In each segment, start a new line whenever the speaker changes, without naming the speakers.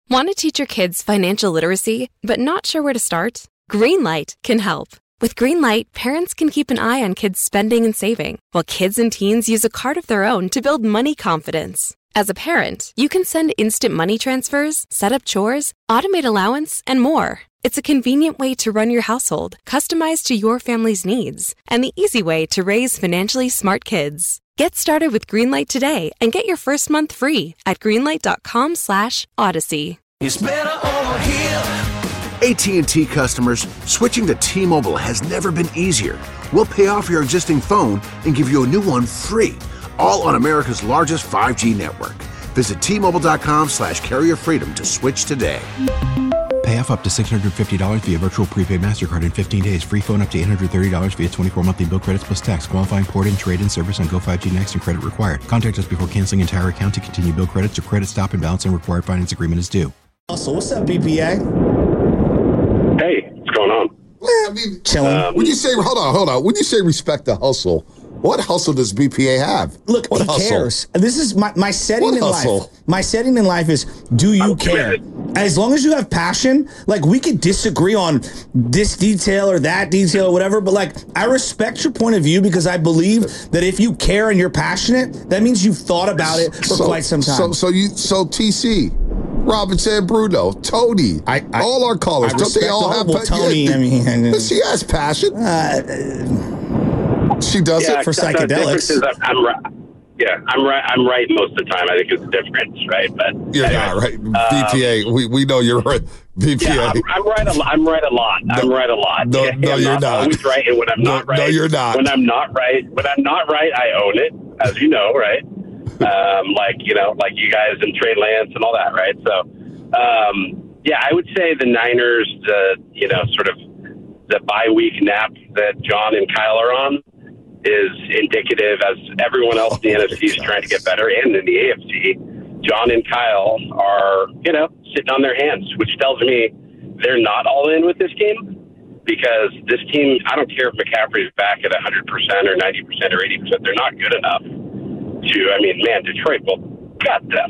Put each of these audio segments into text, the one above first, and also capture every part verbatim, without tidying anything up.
Want to teach your kids financial literacy, but not sure where to start? Greenlight can help. With Greenlight, parents can keep an eye on kids' spending and saving, while kids and teens use a card of their own to build money confidence. As a parent, you can send instant money transfers, set up chores, automate allowance, and more. It's a convenient way to run your household, customized to your family's needs, and the easy way to raise financially smart kids. Get started with Greenlight today and get your first month free at greenlight.com slash odyssey.
It's better over here.
A T and T customers, switching to T-Mobile has never been easier. We'll pay off your existing phone and give you a new one free, all on America's largest five G network. Visit T-Mobile.com slash carrier freedom to switch today.
Pay off up to six hundred fifty dollars via virtual prepaid MasterCard in fifteen days. Free phone up to eight hundred thirty dollars via twenty-four monthly bill credits plus tax. Qualifying port and trade-in service on Go five G Next and credit required. Contact us before canceling entire account to continue bill credits or credit stop and balance and required finance agreement is due.
So what's up, B P A?
Hey, what's going on?
Man, I mean,
Chilling.
um, when you say, hold on, hold on. When you say respect the hustle, what hustle does B P A have?
Look,
what
he
hustle?
cares. And this is my, my setting
What
in
hustle?
life. My setting in life is, do you
I'm
care?
committed.
As long as you have passion, like we could disagree on this detail or that detail or whatever, but like I respect your point of view because I believe that if you care and you're passionate, that means you've thought about it for
So-
quite some time.
So, so you, so T C, Robinson, Bruno, Tony,
I- I-
all our callers,
I
don't they
respect
all
all-
have
well,
pa-
Tony,
yeah,
I mean-
she has passion. she does
Yeah,
it
for
except the difference
psychedelics.
is I'm, I'm right. Yeah, I'm right. I'm right most of the time. I think it's a difference, right? But
You're
anyway,
not right.
um,
B P A, we, we know you're right. B P A.
Yeah, I'm, I'm right. A, lo- I'm right a lot. I'm right a lot.
No,
Yeah,
no,
I'm
you're
not.
not.
Always right, and when I'm
No,
not right,
no, you're not.
When I'm not right, when I'm not right, I own it, as you know, right? um, like you know, like you guys and Trey Lance and all that, right? So, um, yeah, I would say the Niners, the you know, sort of the bye week nap that John and Kyle are on is indicative, as everyone else in the N F C is trying to get better, and in the A F C, John and Kyle are, you know, sitting on their hands, which tells me they're not all in with this team, because this team, I don't care if McCaffrey's back at one hundred percent or ninety percent or eighty percent, they're not good enough to, I mean, man, Detroit will gut them.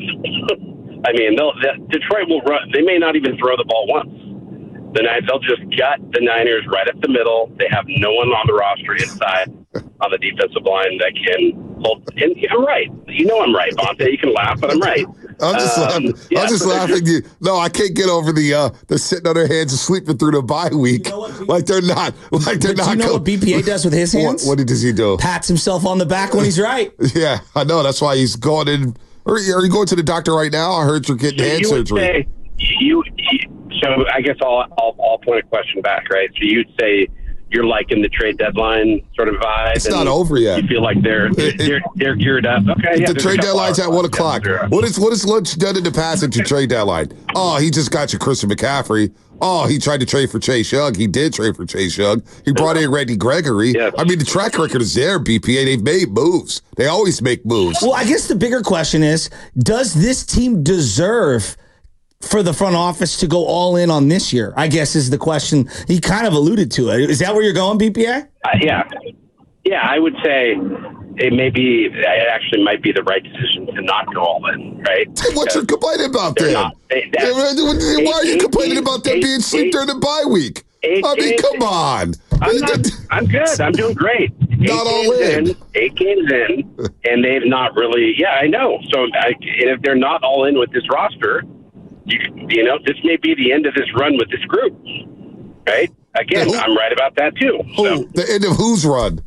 I mean, they'll, they, Detroit will run, they may not even throw the ball once. The Niners, they'll just gut the Niners right up the middle. They have no one on the roster inside on the defensive line that can hold. And I'm right. You know I'm right, Vontae. You can laugh, but I'm right.
I'm just
Um,
laughing.
yeah,
I'm just
but they're
laughing. You no, I can't get over the uh, the sitting on their hands and sleeping through the bye week.
You know what, B-
like they're not. Like they're
But
not.
do you know
go-
what B P A does with his hands?
What, what does he do?
Pats himself on the back when he's right.
Yeah, I know. That's why he's going in. Are, are you going to the doctor right now? I heard you're getting
So
hand
you would
surgery.
say you, you. So I guess I'll, I'll I'll point a question back, right? So you'd say you're liking the trade deadline sort of vibe.
It's
and
not over yet.
You feel like they're they're they're geared up. Okay, yeah,
the
there's a
trade
couple
deadline's
hours
at one
left.
o'clock.
Yeah, sure.
What is what is Lynch done in the past at your trade deadline? Oh, he just got you Christian McCaffrey. Oh, he tried to trade for Chase Young. He did trade for Chase Young. He brought in Randy Gregory.
Yes.
I mean, the track record is there, B P A. They've made moves. They always make moves.
Well, I guess the bigger question is, does this team deserve for the front office to go all in on this year? I guess is the question. He kind of alluded to it. Is that where you're going, B P A?
Uh, yeah, yeah. I would say it may be. It actually might be the right decision to not go all in, right?
What you complaining about
They're
then?
not. They-
Yeah,
that's-
Why are you
eight-
complaining
eight-
about them
eight-
being asleep
eight-
during the bye week?
eight
I mean,
games-
come on.
I'm, not, I'm good. I'm doing great. Eight
Not all
games
in.
Eight games in, and they've not really. Yeah, I know. So, I, and if they're not all in with this roster, you you know, this may be the end of this run with this group, right? Again,
Who-
I'm right about that too. So,
Who, the end of whose run?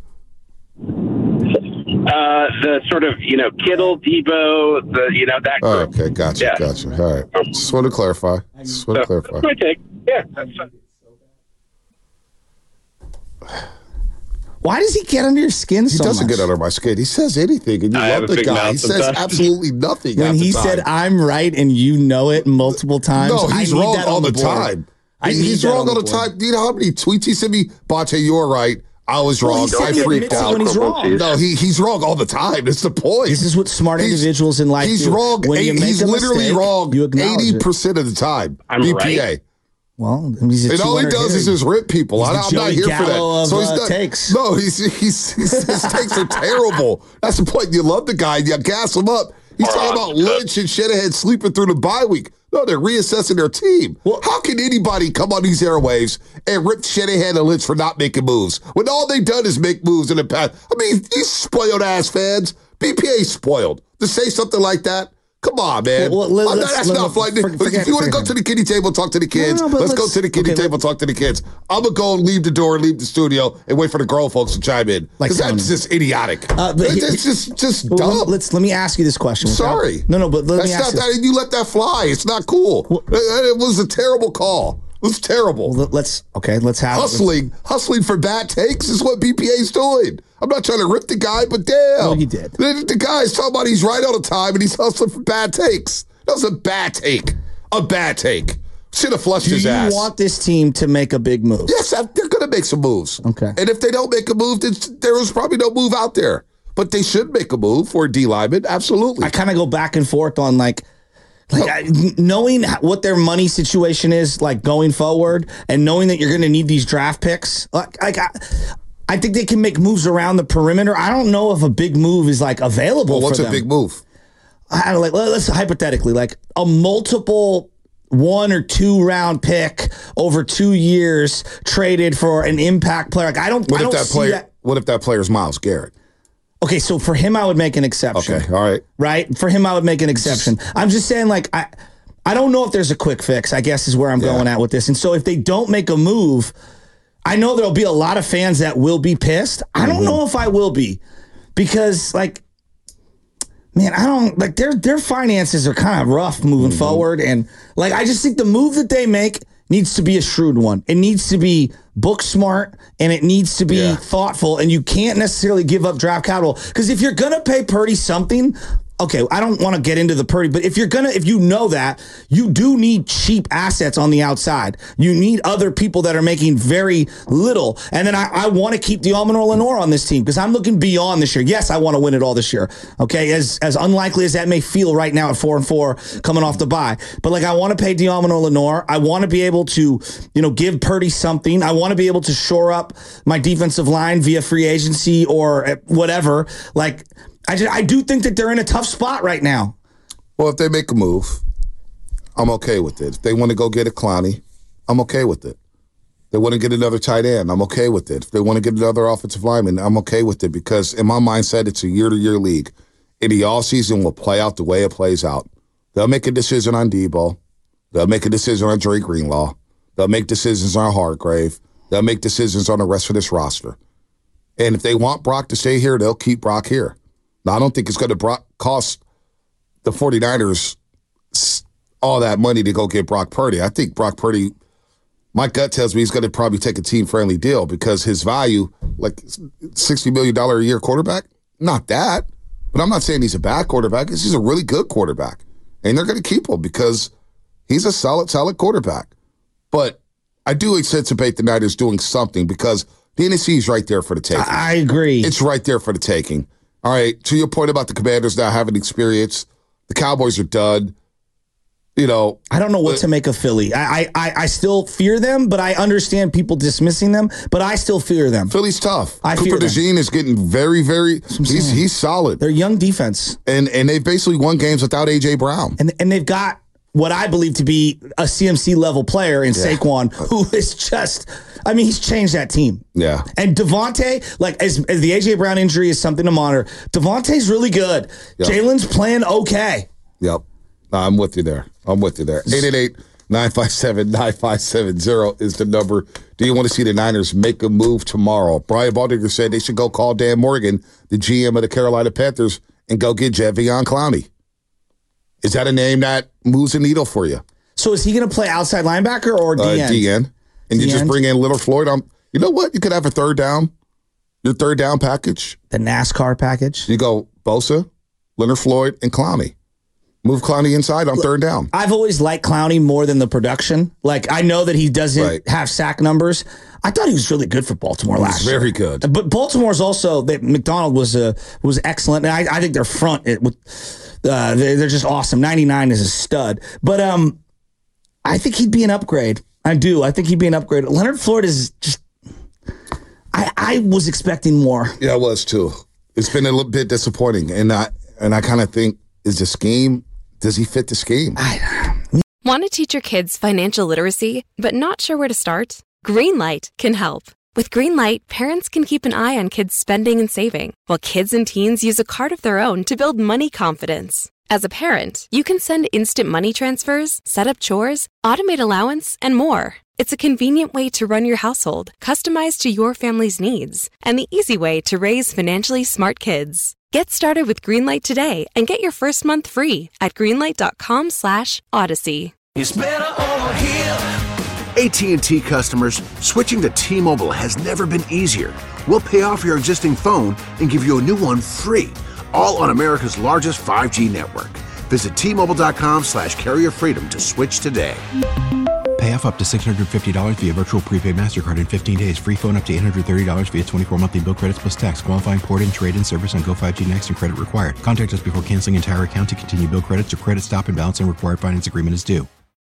uh, the sort of you know Kittle, Debo, the you know that
Oh,
group.
okay, gotcha,
Yeah.
gotcha. All right. Just want to clarify. Just want to
So,
clarify.
that's my take. Yeah. That's,
Why does he get under your skin
He
so
doesn't
much?
get under my skin. He says anything, and you
I have
love
a
the
big
guy.
mouth
He says
sometimes.
absolutely nothing.
When
half
he
the time.
said, "I'm right," and you know it multiple times.
no,
I
he's
need
wrong
that
all
on
the,
board.
time.
I
He-
need
he's
that
wrong
on
all the
the
time. Do you know how many tweets he sent me? Bate, you're right. I was
Well,
wrong.
he said
I
he
freaked
admits it
out.
when he's wrong.
No, he he's wrong all the time. That's the point.
This is what smart
He's-
individuals in life
He's
do.
wrong.
When you
eight-
make
he's
a
literally
mistake,
wrong
you acknowledge
eighty
it.
percent of the time.
I'm
B P A.
right.
Well, he's a
And all he
two hundred
does is
hitter.
just rip people.
He's
I,
the
I'm not
Joey
here for
Gallo
that.
of,
so he's
uh,
not.
takes.
No, he's, he's, he's his takes are terrible. That's the point. You love the guy. You gas him up. He's
Or
talking
on.
about Lynch and Shanahan sleeping through the bye week. No, they're reassessing their team. Well, how can anybody come on these airwaves and rip Shanahan and Lynch for not making moves when all they've done is make moves in the past? I mean, these spoiled-ass fans, B P A spoiled. To say something like that, come on, man. Well, well, let, that's not like this. If you want to go to the kiddie table, talk to the kids. No, no, let's, let's go to the kiddie okay, table, talk to the kids. I'm going to go and leave the door, leave the studio, and wait for the grown folks to chime in. Because like that's just idiotic. Uh, but it's, it's just, just
well,
dumb.
Let's, let me ask you this question.
Sorry.
Without, no, no, but let
that's
me ask
not,
you
that, You let that fly. It's not cool. Well, it was a terrible call. It was terrible.
Well, let's, okay, let's have
Hustling,
let's,
hustling for bad takes is what B P A is doing. I'm not trying to rip the guy, but damn.
Well, you did.
The, the guy's talking about he's right all the time, and he's hustling for bad takes. That was a bad take. A bad take. Should have flushed
Do
his ass.
Do you want this team to make a big move?
Yes, they're going to make some moves.
Okay.
And if they don't make a move, then there was probably no move out there. But they should make a move for a D lineman. Absolutely.
I kind of go back and forth on like, like I, knowing what their money situation is like going forward, and knowing that you're going to need these draft picks. Like, like I, I think they can make moves around the perimeter. I don't know if a big move is like available.
Well, what's
for
a
them.
big move?
I don't like. Let's hypothetically like a multiple one or two round pick over two years traded for an impact player. Like I don't.
What
I
if
don't
that
see
player?
that.
What if that player's Myles Garrett?
Okay, so for him, I would make an exception.
Okay, all right.
Right? For him, I would make an exception. I'm just saying, like, I I don't know if there's a quick fix, I guess is where I'm yeah. going at with this. And so if they don't make a move, I know there'll be a lot of fans that will be pissed. I don't mm-hmm. know if I will be. Because, like, man, I don't, like, their, their finances are kind of rough moving mm-hmm. forward. And, like, I just think the move that they make needs to be a shrewd one. It needs to be book smart, and it needs to be yeah. thoughtful, and you can't necessarily give up draft capital. Because if you're going to pay Purdy something, okay, I don't want to get into the Purdy, but if you're going to, if you know that, you do need cheap assets on the outside. You need other people that are making very little. And then I, I want to keep Diamond Lenore on this team because I'm looking beyond this year. Yes, I want to win it all this year. Okay, as as unlikely as that may feel right now at four and four coming off the bye. But like I want to pay Diamond Lenore. I want to be able to, you know, give Purdy something. I want to be able to shore up my defensive line via free agency or whatever. Like, I, just, I do think that they're in a tough spot right now.
Well, if they make a move, I'm okay with it. If they want to go get a Clowney, I'm okay with it. If they want to get another tight end, I'm okay with it. If they want to get another offensive lineman, I'm okay with it because in my mindset, it's a year-to-year league. And the offseason will play out the way it plays out. They'll make a decision on Debo. They'll make a decision on Dre Greenlaw. They'll make decisions on Hargrave. They'll make decisions on the rest of this roster. And if they want Brock to stay here, they'll keep Brock here. Now, I don't think it's going to Brock cost the 49ers all that money to go get Brock Purdy. I think Brock Purdy, my gut tells me he's going to probably take a team-friendly deal because his value, like sixty million dollars a year quarterback, not that. But I'm not saying he's a bad quarterback. He's a really good quarterback. And they're going to keep him because he's a solid, solid quarterback. But I do anticipate the Niners doing something because the N F C is right there for the taking.
I agree.
It's right there for the taking. All right, to your point about the Commanders not having experience, the Cowboys are done. You know,
I don't know what but, to make of Philly. I, I I still fear them, but I understand people dismissing them. But I still fear them.
Philly's tough.
I
Cooper
fear
DeJean is getting very, very. He's he's solid.
They're young defense,
and and they've basically won games without A J Brown.
And and they've got what I believe to be a C M C level player in yeah. Saquon, who is just. I mean, he's changed that team.
Yeah.
And Devontae, like, as, as the A J Brown injury is something to monitor, Devontae's really good. Yep. Jalen's playing okay.
Yep. No, I'm with you there. I'm with you there. eight eight eight, nine five seven, nine five seven zero is the number. Do you want to see the Niners make a move tomorrow? Brian Baldinger said they should go call Dan Morgan, the G M of the Carolina Panthers, and go get Jadeveon Clowney. Is that a name that moves a needle for you?
So is he going to play outside linebacker or D N?
Uh, D N. And you just bring in Little Floyd. On, you know what? You could have a third down, your third down package.
The NASCAR package.
You go Bosa, Leonard Floyd, and Clowney. Move Clowney inside on Look, third down.
I've always liked Clowney more than the production. Like, I know that he doesn't right. have sack numbers. I thought he was really good for Baltimore
he
last year.
Very good.
But Baltimore's also, they, McDonald was uh, was excellent. And I, I think their front, it, with, uh, they're, they're just awesome. ninety-nine is a stud. But um, I think he'd be an upgrade. I do. I think he'd be an upgrade. Leonard Floyd is just. I I was expecting more.
Yeah, I was too. It's been a little bit disappointing, and I and I kind of think is the scheme. Does he fit the scheme?
I,
Want to teach your kids financial literacy, but not sure where to start? Greenlight can help. With Greenlight, parents can keep an eye on kids' spending and saving, while kids and teens use a card of their own to build money confidence. As a parent, you can send instant money transfers, set up chores, automate allowance, and more. It's a convenient way to run your household, customized to your family's needs, and the easy way to raise financially smart kids. Get started with Greenlight today and get your first month free at greenlight.com slash odyssey.
It's better over here.
A T and T customers, switching to T-Mobile has never been easier. We'll pay off your existing phone and give you a new one free, all on America's largest five G network. Visit T-Mobile.com slash carrier freedom to switch today.
Pay off up to six hundred fifty dollars via virtual prepaid MasterCard in fifteen days. Free phone up to eight hundred thirty dollars via twenty-four monthly bill credits plus tax. Qualifying port-in, trade-in service on Go five G Next and credit required. Contact us before canceling entire account to continue bill credits or credit stop and balance and required finance agreement is due.